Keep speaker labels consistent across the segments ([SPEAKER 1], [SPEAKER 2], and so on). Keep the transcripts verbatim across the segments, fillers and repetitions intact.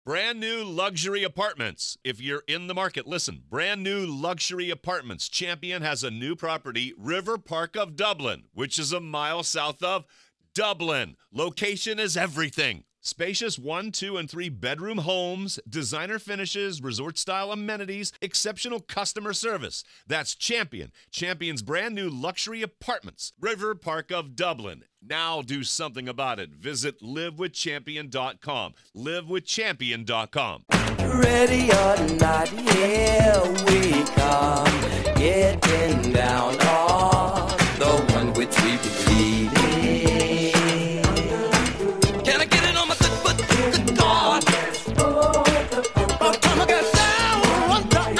[SPEAKER 1] Brand new luxury apartments. If you're in the market, listen. Brand new luxury apartments. Champion has a new property, River Park of Dublin, which is a mile south of Dublin. Location is everything. Spacious one, two, and three bedroom homes, designer finishes, resort-style amenities, exceptional customer service. That's Champion. Champion's brand new luxury apartments, River Park of Dublin. Now do something about it. Visit live with champion dot com. live with champion dot com.
[SPEAKER 2] Ready or not, here we come. Getting down on the one which we believe in. Can I get it on my good foot? Good God. Oh, come on, get down one time.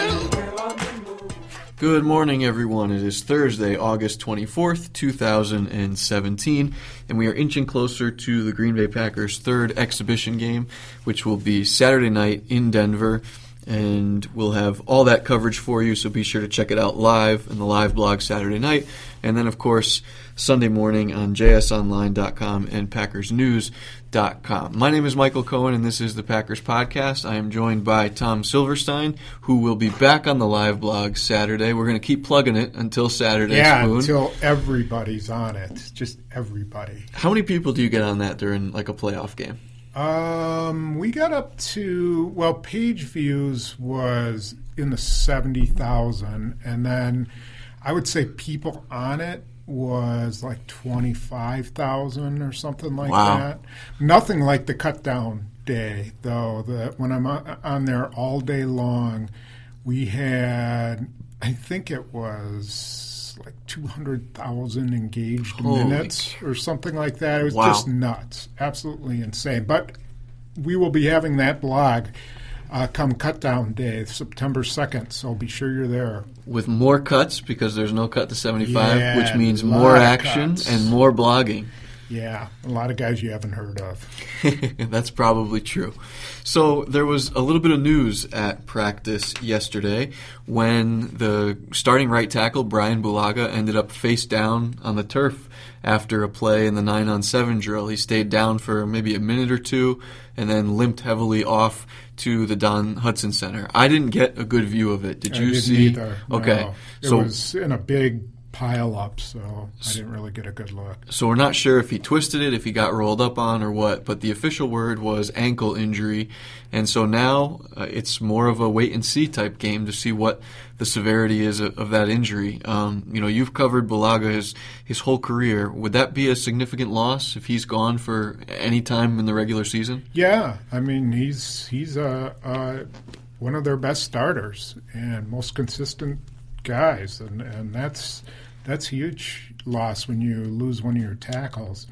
[SPEAKER 3] Good morning, everyone. It is Thursday, August twenty-fourth, two thousand seventeen, and we are inching closer to the Green Bay Packers' third exhibition game, which will be Saturday night in Denver, and we'll have all that coverage for you, so be sure to check it out live in the live blog Saturday night, and then, of course, Sunday morning on j s online dot com and packers news dot com. My name is Michael Cohen, and this is the Packers Podcast. I am joined by Tom Silverstein, who will be back on the live blog Saturday. We're going to keep plugging it until Saturday.
[SPEAKER 4] Yeah,
[SPEAKER 3] Spoon.
[SPEAKER 4] until everybody's on it. Just everybody.
[SPEAKER 3] How many people do you get on that during like a playoff game?
[SPEAKER 4] Um, we got up to, well, page views was in the seventy thousand, and then I would say people on it was like twenty-five thousand or something like
[SPEAKER 3] wow.
[SPEAKER 4] that. Nothing like the cut down day, though. The, when I'm on there all day long, we had, I think it was like two hundred thousand engaged
[SPEAKER 3] Holy
[SPEAKER 4] minutes or something like that. It was
[SPEAKER 3] wow.
[SPEAKER 4] just nuts. Absolutely insane. But we will be having that blog uh, come cut down day, September second, so be sure you're there.
[SPEAKER 3] With more cuts, because there's no cut to seventy-five,
[SPEAKER 4] Yeah,
[SPEAKER 3] which means
[SPEAKER 4] a lot
[SPEAKER 3] more
[SPEAKER 4] of
[SPEAKER 3] action
[SPEAKER 4] cuts.
[SPEAKER 3] and more blogging.
[SPEAKER 4] Yeah, a lot of guys you haven't heard of.
[SPEAKER 3] That's probably true. So there was a little bit of news at practice yesterday when the starting right tackle, Brian Bulaga, ended up face down on the turf after a play in the nine on seven drill. He stayed down for maybe a minute or two and then limped heavily off to the Don Hudson Center. I didn't get a good view of it. Did
[SPEAKER 4] I
[SPEAKER 3] you
[SPEAKER 4] didn't
[SPEAKER 3] see?
[SPEAKER 4] Either.
[SPEAKER 3] Okay.
[SPEAKER 4] No. It
[SPEAKER 3] so,
[SPEAKER 4] was in a big pile up, so I didn't really get a good look.
[SPEAKER 3] So we're not sure if he twisted it, if he got rolled up on, or what, but the official word was ankle injury, and so now uh, it's more of a wait-and-see type game to see what the severity is of, of that injury. Um, you know, you've covered Bulaga his, his whole career. Would that be a significant loss if he's gone for any time in the regular season?
[SPEAKER 4] Yeah, I mean, he's he's uh, uh, one of their best starters and most consistent guys, and, and that's that's a huge loss when you lose one of your tackles.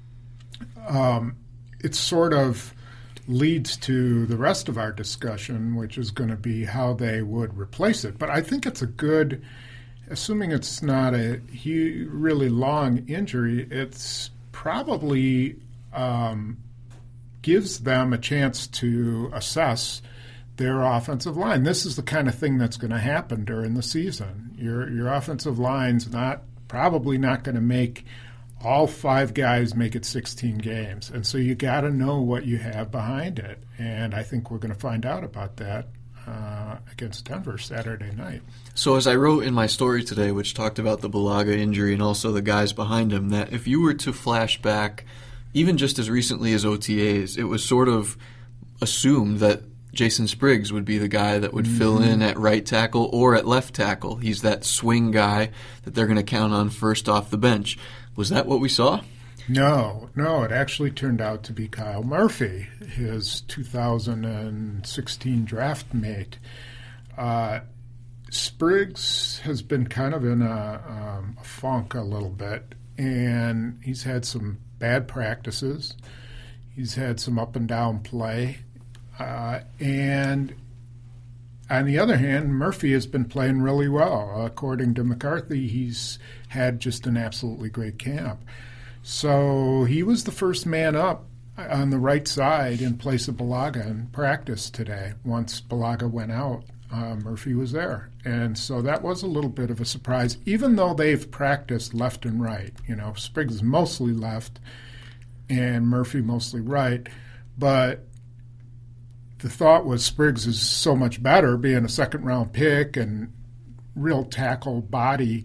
[SPEAKER 4] Um, it sort of leads to the rest of our discussion, which is going to be how they would replace it. But I think it's a good, assuming it's not a he, really long injury, it's probably um, gives them a chance to assess their offensive line. This is the kind of thing that's going to happen during the season. Your your offensive line's not probably not going to make all five guys make it sixteen games, and so you got to know what you have behind it. And I think we're going to find out about that uh, against Denver Saturday night.
[SPEAKER 3] So as I wrote in my story today, which talked about the Bulaga injury and also the guys behind him, that if you were to flash back, even just as recently as O T As, it was sort of assumed that Jason Spriggs would be the guy that would mm-hmm. fill in at right tackle or at left tackle. He's that swing guy that they're going to count on first off the bench. Was that what we saw?
[SPEAKER 4] No, no. It actually turned out to be Kyle Murphy, his two thousand sixteen draft mate. Uh, Spriggs has been kind of in a, um, a funk a little bit, and he's had some bad practices. He's had some up and down play. Uh, and on the other hand, Murphy has been playing really well. According to McCarthy, he's had just an absolutely great camp. So he was the first man up on the right side in place of Bulaga in practice today. Once Bulaga went out, uh, Murphy was there. And so that was a little bit of a surprise, even though they've practiced left and right. You know, Spriggs is mostly left and Murphy mostly right. But the thought was Spriggs is so much better, being a second-round pick and real tackle body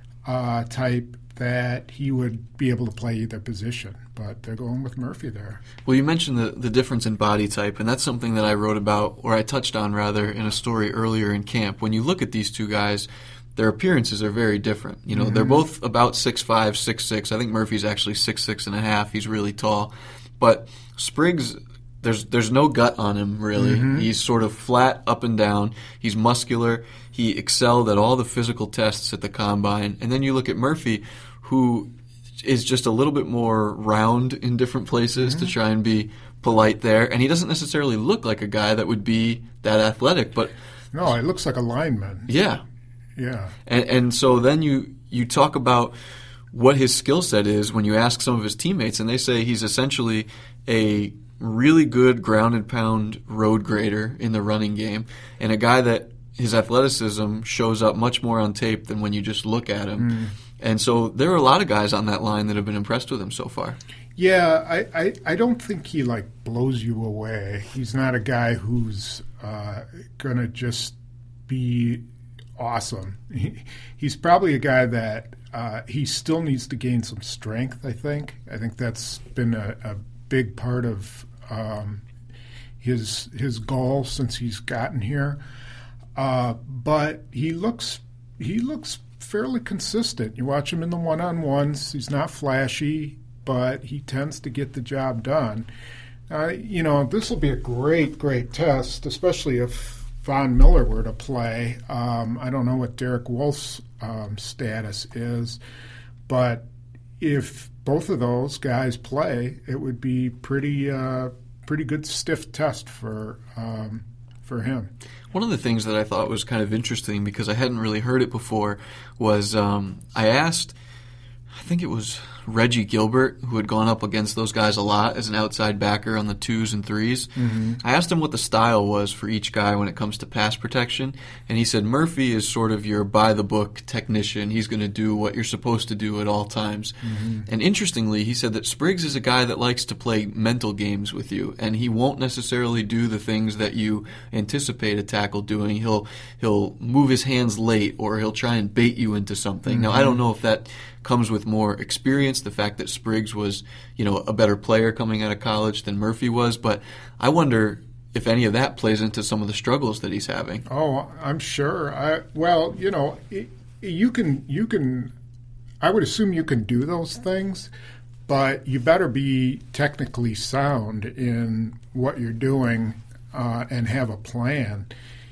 [SPEAKER 4] uh, type, that he would be able to play either position. But they're going with Murphy there.
[SPEAKER 3] Well, you mentioned the, the difference in body type, and that's something that I wrote about, or I touched on, rather, in a story earlier in camp. When you look at these two guys, their appearances are very different. You know, mm-hmm. They're both about six five, six six. I think Murphy's actually six six and a half. He's really tall. But Spriggs, there's there's no gut on him, really. Mm-hmm. He's sort of flat up and down. He's muscular. He excelled at all the physical tests at the combine. And then you look at Murphy, who is just a little bit more round in different places mm-hmm. to try and be polite there. And he doesn't necessarily look like a guy that would be that athletic. But
[SPEAKER 4] no, he looks like a lineman.
[SPEAKER 3] Yeah.
[SPEAKER 4] Yeah.
[SPEAKER 3] And, and so then you, you talk about what his skill set is when you ask some of his teammates, and they say he's essentially a really good ground and pound road grader in the running game, and a guy that his athleticism shows up much more on tape than when you just look at him. Mm. And so there are a lot of guys on that line that have been impressed with him so far.
[SPEAKER 4] Yeah, I, I, I don't think he, like, blows you away. He's not a guy who's uh, going to just be awesome. He, he's probably a guy that uh, he still needs to gain some strength, I think. I think that's been a, a big part of um, his his goal since he's gotten here. Uh, but he looks he looks fairly consistent. You watch him in the one-on-ones. He's not flashy, but he tends to get the job done. Uh, you know, this will be a great, great test, especially if Von Miller were to play. Um, I don't know what Derek Wolf's um, status is, but if both of those guys play, it would be pretty, uh, pretty good stiff test for um, for him.
[SPEAKER 3] One of the things that I thought was kind of interesting, because I hadn't really heard it before, was um, I asked, I think it was Reggie Gilbert, who had gone up against those guys a lot as an outside backer on the twos and threes. Mm-hmm. I asked him what the style was for each guy when it comes to pass protection, and he said Murphy is sort of your by-the-book technician. He's going to do what you're supposed to do at all times. Mm-hmm. And interestingly, he said that Spriggs is a guy that likes to play mental games with you, and he won't necessarily do the things that you anticipate a tackle doing. He'll he'll move his hands late, or he'll try and bait you into something. Mm-hmm. Now, I don't know if that comes with more experience, the fact that Spriggs was, you know, a better player coming out of college than Murphy was, but I wonder if any of that plays into some of the struggles that he's having.
[SPEAKER 4] Oh, I'm sure. I, well, you know, it, you can, you can, I would assume you can do those things, but you better be technically sound in what you're doing uh, and have a plan.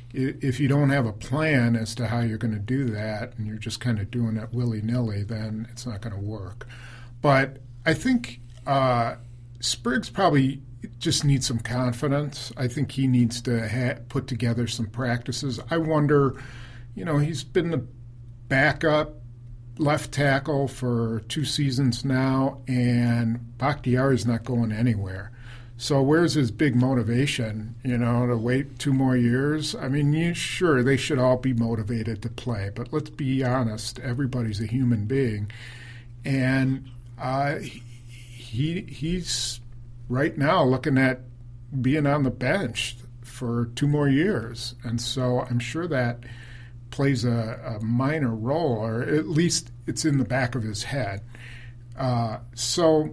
[SPEAKER 4] If you don't have a plan as to how you're going to do that and you're just kind of doing it willy-nilly, then it's not going to work. But I think uh, Spriggs probably just needs some confidence. I think he needs to ha- put together some practices. I wonder, you know, he's been the backup left tackle for two seasons now, and Bakhtiari's not going anywhere. So where's his big motivation, you know, to wait two more years? I mean, you, sure, they should all be motivated to play, but let's be honest, everybody's a human being. And uh, he he's right now looking at being on the bench for two more years. And so I'm sure that plays a, a minor role, or at least it's in the back of his head. Uh, so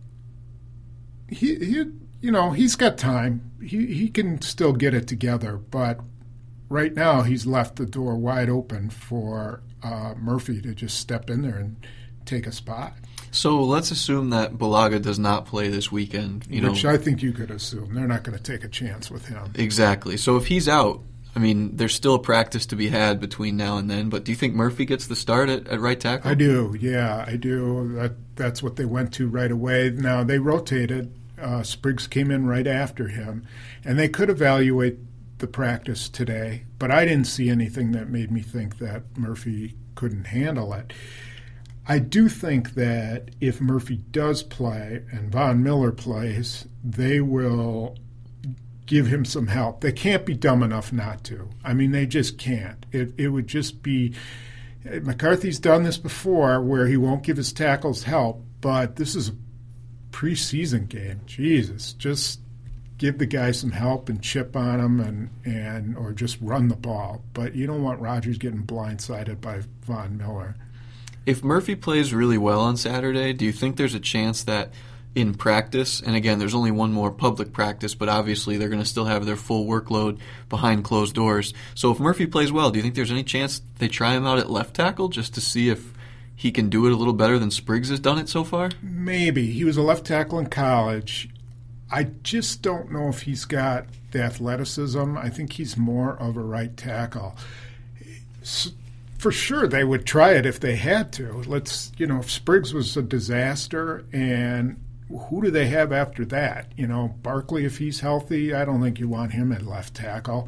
[SPEAKER 4] he he. You know, he's got time. He he can still get it together, but right now he's left the door wide open for uh, Murphy to just step in there and take a spot.
[SPEAKER 3] So let's assume that Bulaga does not play this weekend. You
[SPEAKER 4] Which know. I think you could assume. They're not going to take a chance with him.
[SPEAKER 3] Exactly. So if he's out, I mean, there's still a practice to be had between now and then, but do you think Murphy gets the start at, at right tackle?
[SPEAKER 4] I do, yeah, I do. That That's what they went to right away. Now, they rotated. Uh, Spriggs came in right after him, and they could evaluate the practice today, but I didn't see anything that made me think that Murphy couldn't handle it. I do think that if Murphy does play and Von Miller plays, they will give him some help. They can't be dumb enough not to. I mean, they just can't. It, it would just be – McCarthy's done this before where he won't give his tackles help, but this is a preseason game. Jesus, just give the guy some help and chip on him and, and or just run the ball. But you don't want Rodgers getting blindsided by Von Miller.
[SPEAKER 3] If Murphy plays really well on Saturday, do you think there's a chance that in practice, and again, there's only one more public practice, but obviously they're going to still have their full workload behind closed doors. So if Murphy plays well, do you think there's any chance they try him out at left tackle just to see if he can do it a little better than Spriggs has done it so far?
[SPEAKER 4] Maybe. He was a left tackle in college. I just don't know if he's got the athleticism. I think he's more of a right tackle. So for sure, they would try it if they had to. Let's, you know, if Spriggs was a disaster, and who do they have after that? You know, Barkley, if he's healthy, I don't think you want him at left tackle.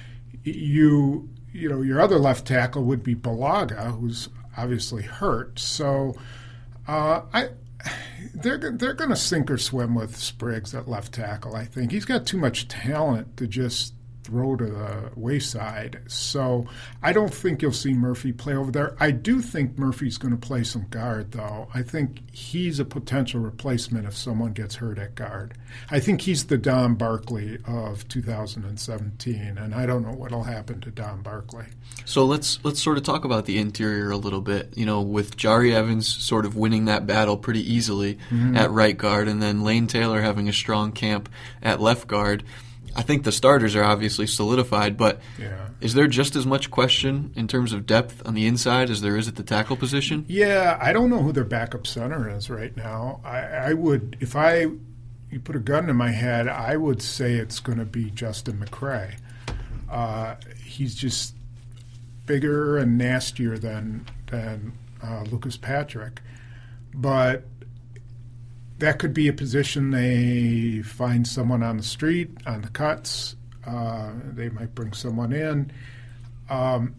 [SPEAKER 4] You, you know, your other left tackle would be Balaga, who's obviously hurt. So, uh, I. They're they're going to sink or swim with Spriggs at left tackle, I think. He's got too much talent to just throw to the wayside. So I don't think you'll see Murphy play over there. I do think Murphy's going to play some guard, though. I think he's a potential replacement if someone gets hurt at guard. I think he's the Don Barkley of two thousand seventeen, and I don't know what will happen to Don Barkley.
[SPEAKER 3] So let's let's sort of talk about the interior a little bit. You know, with Jari Evans sort of winning that battle pretty easily mm-hmm. at right guard, and then Lane Taylor having a strong camp at left guard, I think the starters are obviously solidified, but
[SPEAKER 4] yeah.
[SPEAKER 3] is there just as much question in terms of depth on the inside as there is at the tackle position?
[SPEAKER 4] Yeah, I don't know who their backup center is right now. I, I would, if I you put a gun in my head, I would say it's going to be Justin McCray. Uh, he's just bigger and nastier than than uh, Lucas Patrick, but that could be a position they find someone on the street, on the cuts. Uh, they might bring someone in. Um,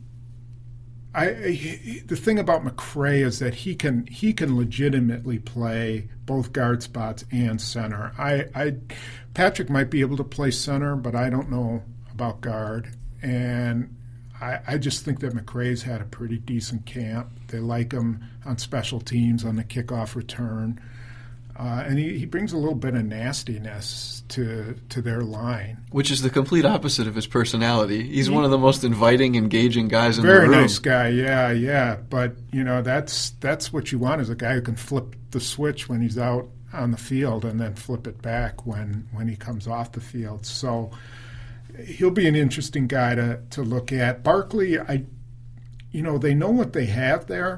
[SPEAKER 4] I, I the thing about McCray is that he can he can legitimately play both guard spots and center. I, I Patrick might be able to play center, but I don't know about guard. And I, I just think that McCray's had a pretty decent camp. They like him on special teams, on the kickoff return. Uh, and he, he brings a little bit of nastiness to to their line.
[SPEAKER 3] Which is the complete opposite of his personality. He's he, one of the most inviting, engaging guys in the room.
[SPEAKER 4] Very nice guy, yeah, yeah. But, you know, that's that's what you want is a guy who can flip the switch when he's out on the field and then flip it back when, when he comes off the field. So he'll be an interesting guy to, to look at. Barkley, I, you know, they know what they have there.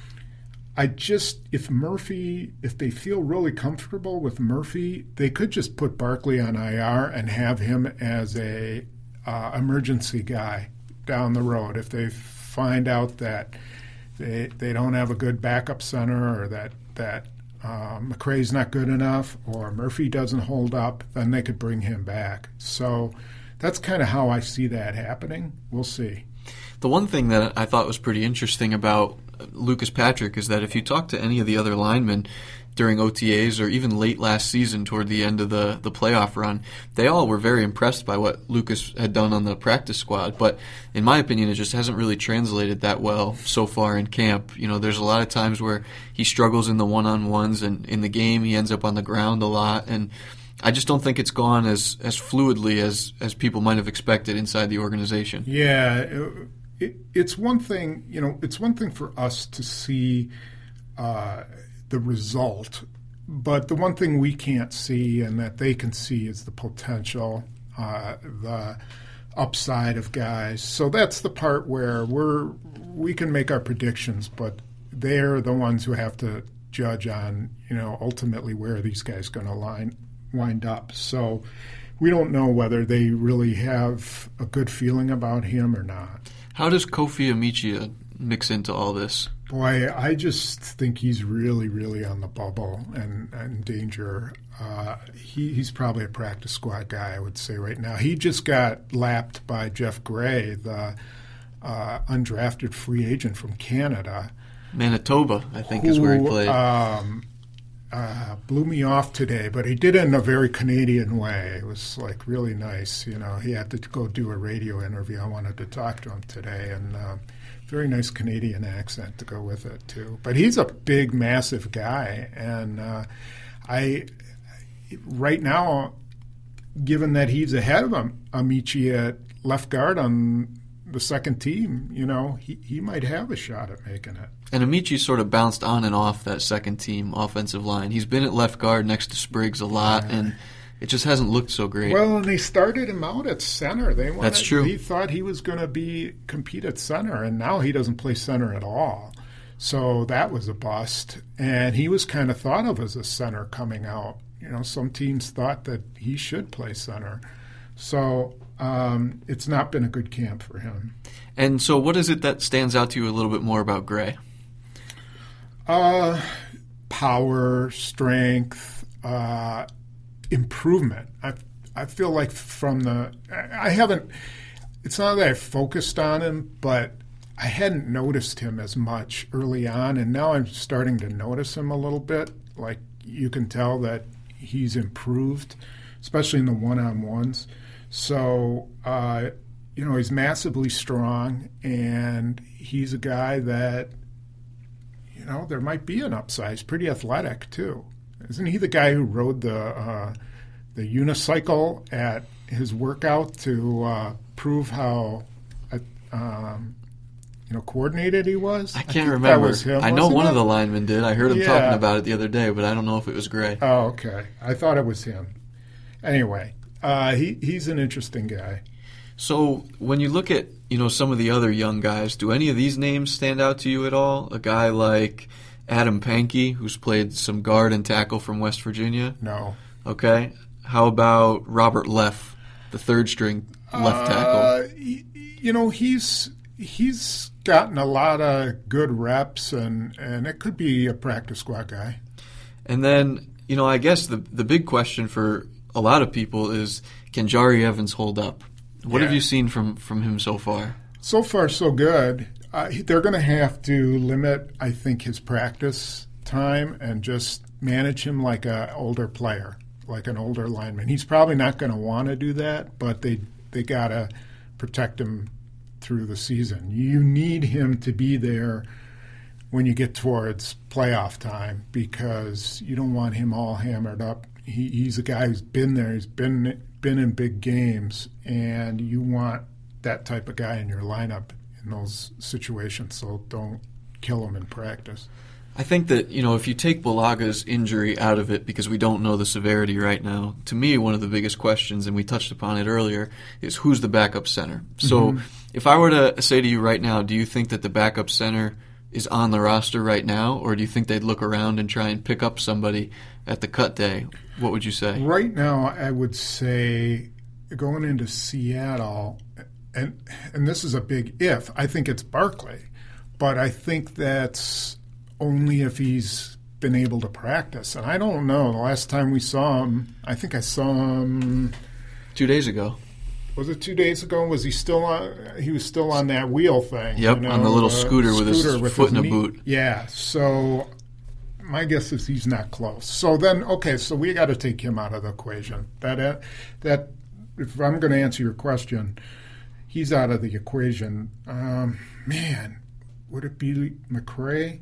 [SPEAKER 4] I just, if Murphy, if they feel really comfortable with Murphy, they could just put Barkley on I R and have him as a uh, emergency guy down the road. If they find out that they they don't have a good backup center, or that that uh, McCray's not good enough, or Murphy doesn't hold up, then they could bring him back. So that's kind of how I see that happening. We'll see.
[SPEAKER 3] The one thing that I thought was pretty interesting about Lucas Patrick is that if you talk to any of the other linemen during O T As or even late last season toward the end of the, the playoff run, they all were very impressed by what Lucas had done on the practice squad. But in my opinion, it just hasn't really translated that well so far in camp. You know, there's a lot of times where he struggles in the one-on-ones, and in the game he ends up on the ground a lot. And I just don't think it's gone as, as fluidly as, as people might have expected inside the organization.
[SPEAKER 4] Yeah, it, it, it's one thing, you know, it's one thing for us to see uh, the result, but the one thing we can't see and that they can see is the potential, uh, the upside of guys. So that's the part where we're we can make our predictions, but they're the ones who have to judge on, you know, ultimately where are these guys going to line wind up. So we don't know whether they really have a good feeling about him or not.
[SPEAKER 3] How does Kofi Amichia mix into all this?
[SPEAKER 4] Boy, I just think he's really, really on the bubble and in danger. Uh, he, he's probably a practice squad guy, I would say, right now. He just got lapped by Jeff Gray, the uh, undrafted free agent from Canada.
[SPEAKER 3] Manitoba, I think,
[SPEAKER 4] who,
[SPEAKER 3] is where he played.
[SPEAKER 4] Um, uh, blew me off today, but he did it in a very Canadian way. It was, like, really nice. You know, he had to go do a radio interview. I wanted to talk to him today, and uh, very nice Canadian accent to go with it, too. But he's a big, massive guy, and uh, I right now given that he's ahead of him, Amici at left guard on the second team, you know, he, he might have a shot at making it.
[SPEAKER 3] And Amici sort of bounced on and off that second team offensive line. He's been at left guard next to Spriggs a lot, yeah. and it just hasn't looked so great.
[SPEAKER 4] Well, and they started him out at center. They wanted,
[SPEAKER 3] That's true.
[SPEAKER 4] He thought he was going to be compete at center, and now he doesn't play center at all. So that was a bust. And he was kind of thought of as a center coming out. You know, some teams thought that he should play center. So um, it's not been a good camp for him.
[SPEAKER 3] And so what is it that stands out to you a little bit more about Gray?
[SPEAKER 4] Uh, power, strength, uh, improvement. I I feel like from the I haven't. It's not that I focused on him, but I hadn't noticed him as much early on, and now I'm starting to notice him a little bit. Like you can tell that he's improved, especially in the one-on-ones. So uh, you know he's massively strong, and he's a guy that. You know, there might be an upside. He's pretty athletic, too. Isn't he the guy who rode the uh, the unicycle at his workout to uh, prove how uh, um, you know coordinated he was?
[SPEAKER 3] I can't I remember.
[SPEAKER 4] That was him,
[SPEAKER 3] I know one
[SPEAKER 4] it?
[SPEAKER 3] of the linemen did. I heard him
[SPEAKER 4] yeah.
[SPEAKER 3] talking about it the other day, but I don't know if it was Gray.
[SPEAKER 4] Oh, okay. I thought it was him. Anyway, uh, he he's an interesting guy.
[SPEAKER 3] So when you look at, you know, some of the other young guys, do any of these names stand out to you at all? A guy like Adam Pankey, who's played some guard and tackle from West Virginia?
[SPEAKER 4] No.
[SPEAKER 3] Okay. How about Robert Leff, the third string left tackle?
[SPEAKER 4] Uh, you know, he's he's gotten a lot of good reps, and, and it could be a practice squad guy.
[SPEAKER 3] And then, you know, I guess the the big question for a lot of people is, can Jari Evans hold up? What yeah. have you seen from, from him so far?
[SPEAKER 4] So far, so good. Uh, they're going to have to limit, I think, his practice time and just manage him like an older player, like an older lineman. He's probably not going to want to do that, but they they got to protect him through the season. You need him to be there when you get towards playoff time because you don't want him all hammered up. He, he's a guy who's been there. He's been been in big games, and you want that type of guy in your lineup in those situations, so don't kill him in practice.
[SPEAKER 3] I think that, you know, if you take Bulaga's injury out of it, because we don't know the severity right now, to me one of the biggest questions, and we touched upon it earlier, is who's the backup center? So mm-hmm. if I were to say to you right now, do you think that the backup center is on the roster right now, or do you think they'd look around and try and pick up somebody at the cut day? What would you say?
[SPEAKER 4] Right now, I would say going into Seattle, and and this is a big if, I think it's Barkley, but I think that's only if he's been able to practice. And I don't know. The last time we saw him, I think I saw him
[SPEAKER 3] two days ago.
[SPEAKER 4] Was it two days ago? Was he still on? He was still on that wheel thing.
[SPEAKER 3] Yep,
[SPEAKER 4] you know,
[SPEAKER 3] on the little
[SPEAKER 4] uh,
[SPEAKER 3] scooter with his
[SPEAKER 4] scooter with
[SPEAKER 3] foot
[SPEAKER 4] his
[SPEAKER 3] in a
[SPEAKER 4] knee.
[SPEAKER 3] boot.
[SPEAKER 4] Yeah. So my guess is he's not close. So then, okay, so we got to take him out of the equation. That that if I'm going to answer your question, he's out of the equation. Um, man, would it be McCray?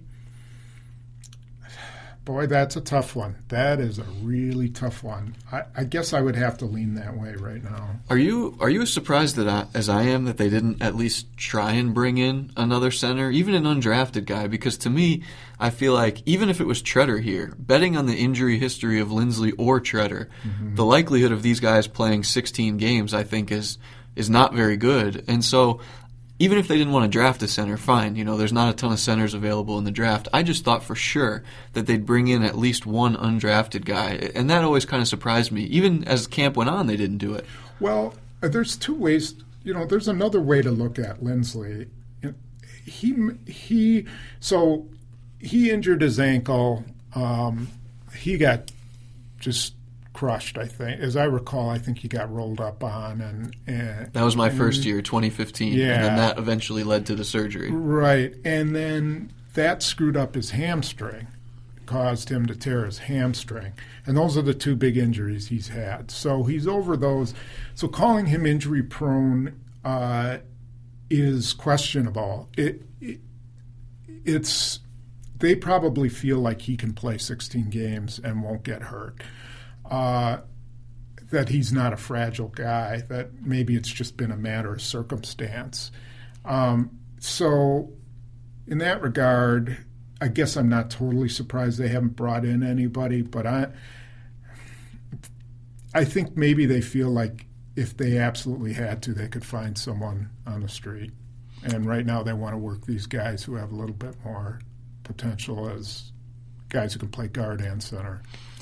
[SPEAKER 4] Boy, that's a tough one. That is a really tough one. I, I guess I would have to lean that way right now.
[SPEAKER 3] Are you are you as surprised that I, as I am that they didn't at least try and bring in another center, even an undrafted guy? Because to me, I feel like even if it was Treader here, betting on the injury history of Lindsley or Treader, mm-hmm. the likelihood of these guys playing sixteen games, I think, is is not very good. And so even if they didn't want to draft a center, fine. You know, there's not a ton of centers available in the draft. I just thought for sure that they'd bring in at least one undrafted guy, and that always kind of surprised me. Even as camp went on, they didn't do it.
[SPEAKER 4] Well, there's two ways. You know, there's another way to look at Lindsley. He he. So he injured his ankle. Um, he got just crushed, I think. As I recall, I think he got rolled up on. and, and
[SPEAKER 3] That was my
[SPEAKER 4] and,
[SPEAKER 3] first year, twenty fifteen,
[SPEAKER 4] yeah.
[SPEAKER 3] and then that eventually led to the surgery.
[SPEAKER 4] Right, and then that screwed up his hamstring, caused him to tear his hamstring. And those are the two big injuries he's had. So he's over those. So calling him injury-prone uh, is questionable. It, it It's they probably feel like he can play sixteen games and won't get hurt. Uh, that he's not a fragile guy, that maybe it's just been a matter of circumstance. Um, so in that regard, I guess I'm not totally surprised they haven't brought in anybody, but I I think maybe they feel like if they absolutely had to, they could find someone on the street. And right now they want to work these guys who have a little bit more potential as guys who can play guard and center.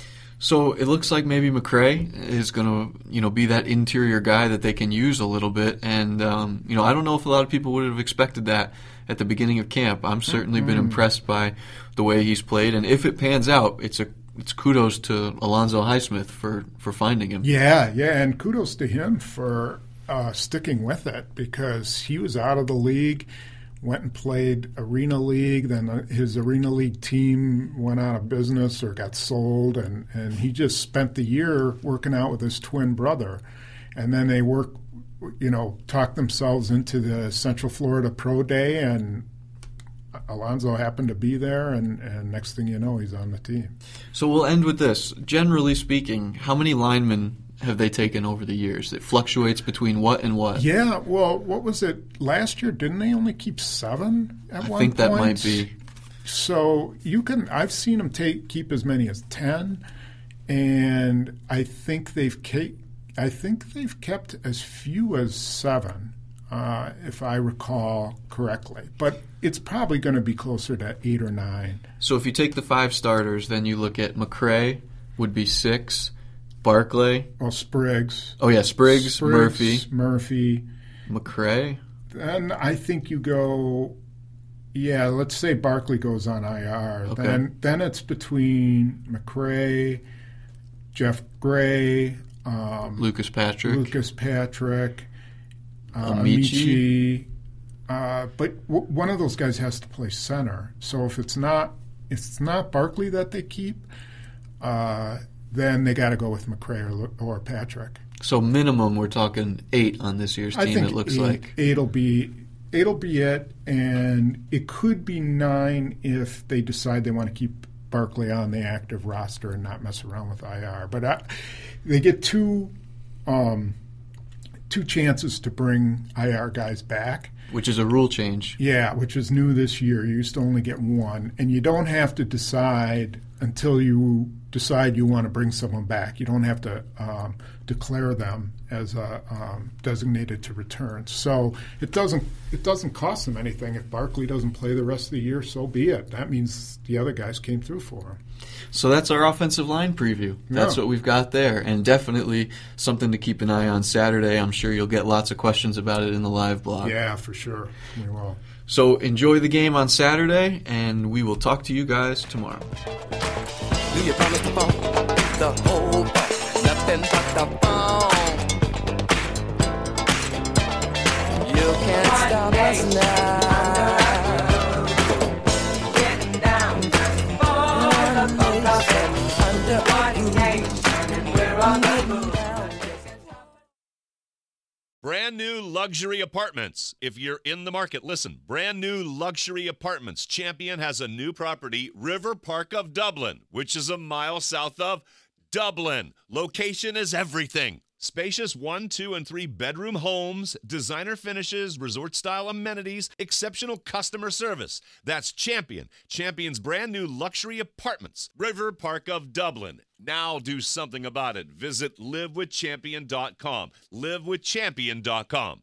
[SPEAKER 3] So it looks like maybe McCray is going to, you know, be that interior guy that they can use a little bit. And, um, you know, I don't know if a lot of people would have expected that at the beginning of camp. I'm certainly mm-hmm. been impressed by the way he's played. And if it pans out, it's a it's kudos to Alonzo Highsmith for, for finding him.
[SPEAKER 4] Yeah, yeah, and kudos to him for uh, sticking with it, because he was out of the league, went and played Arena League, then his Arena League team went out of business or got sold, and, and he just spent the year working out with his twin brother. And then they work, you know, talked themselves into the Central Florida Pro Day, and Alonzo happened to be there, and, and next thing you know, he's on the team.
[SPEAKER 3] So we'll end with this. Generally speaking, how many linemen have they taken over the years? It fluctuates between what and what?
[SPEAKER 4] Yeah, well, what was it last year? Didn't they only keep seven at
[SPEAKER 3] I
[SPEAKER 4] one
[SPEAKER 3] think
[SPEAKER 4] point?
[SPEAKER 3] that might be.
[SPEAKER 4] So you can. I've seen them take keep as many as ten, and I think they've kept. I think they've kept as few as seven, uh, if I recall correctly. But it's probably going to be closer to eight or nine.
[SPEAKER 3] So if you take the five starters, then you look at McCray would be six, Barclay.
[SPEAKER 4] Well, Spriggs.
[SPEAKER 3] Oh yeah, Spriggs,
[SPEAKER 4] Spriggs
[SPEAKER 3] Murphy,
[SPEAKER 4] Murphy,
[SPEAKER 3] McCray.
[SPEAKER 4] Then I think you go. Yeah, let's say Barkley goes on I R.
[SPEAKER 3] Okay.
[SPEAKER 4] Then then it's between McCray, Jeff Gray, um,
[SPEAKER 3] Lucas Patrick,
[SPEAKER 4] Lucas Patrick, uh,
[SPEAKER 3] Amici.
[SPEAKER 4] Amici. Uh, but w- one of those guys has to play center. So if it's not if it's not Barkley that they keep, uh, then they got to go with McCray or, or Patrick.
[SPEAKER 3] So minimum, we're talking eight on this year's team.
[SPEAKER 4] I think
[SPEAKER 3] it looks
[SPEAKER 4] eight,
[SPEAKER 3] like
[SPEAKER 4] eight'll be eight'll be it, and it could be nine if they decide they want to keep Barkley on the active roster and not mess around with I R. But I, they get two um, two chances to bring I R guys back.
[SPEAKER 3] Which is a rule change.
[SPEAKER 4] Yeah, which is new this year. You used to only get one, and you don't have to decide until you decide you want to bring someone back. You don't have to um, declare them as a, um, designated to return. So it doesn't it doesn't cost them anything. If Barkley doesn't play the rest of the year, so be it. That means the other guys came through for him.
[SPEAKER 3] So that's our offensive line preview. That's
[SPEAKER 4] Yeah.
[SPEAKER 3] what we've got there, and definitely something to keep an eye on Saturday. I'm sure you'll get lots of questions about it in the live blog.
[SPEAKER 4] Yeah, for sure. We will.
[SPEAKER 3] So enjoy the game on Saturday, and we will talk to you guys tomorrow.
[SPEAKER 2] Do you promise to phone? The whole phone, nothing but the phone. You can't stop us now. Getting down just for the focus. Under party nation, and we're on the move.
[SPEAKER 1] Brand new luxury apartments. If you're in the market, listen. Brand new luxury apartments. Champion has a new property, River Park of Dublin, which is a mile south of Dublin. Location is everything. Spacious one, two, and three bedroom homes, designer finishes, resort-style amenities, exceptional customer service. That's Champion. Champion's brand new luxury apartments, River Park of Dublin. Now do something about it. Visit live with champion dot com. live with champion dot com.